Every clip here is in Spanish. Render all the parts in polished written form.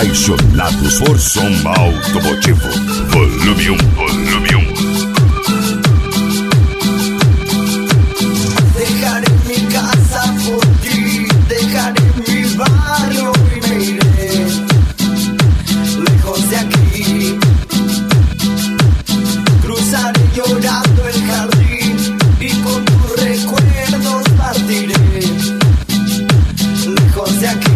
Apaixonados por som automotivo. Volume 1, volume 1. Dejaré mi casa por ti, dejaré mi barrio y me iré lejos de aquí. Cruzaré llorando el jardín y con tus recuerdos partiré lejos de aquí.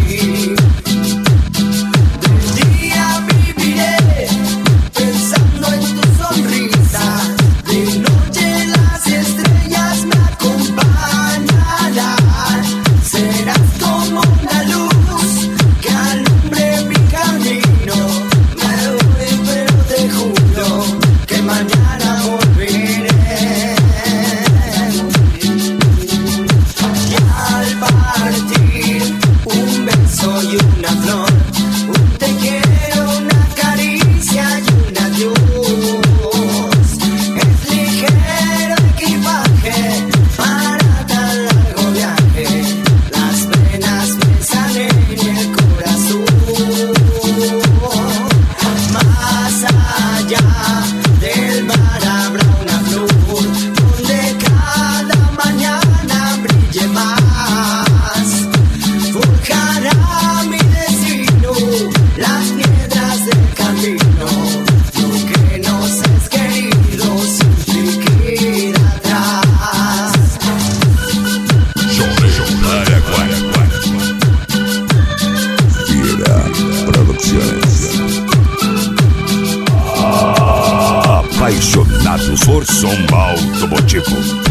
Apaixonados por som automotivo.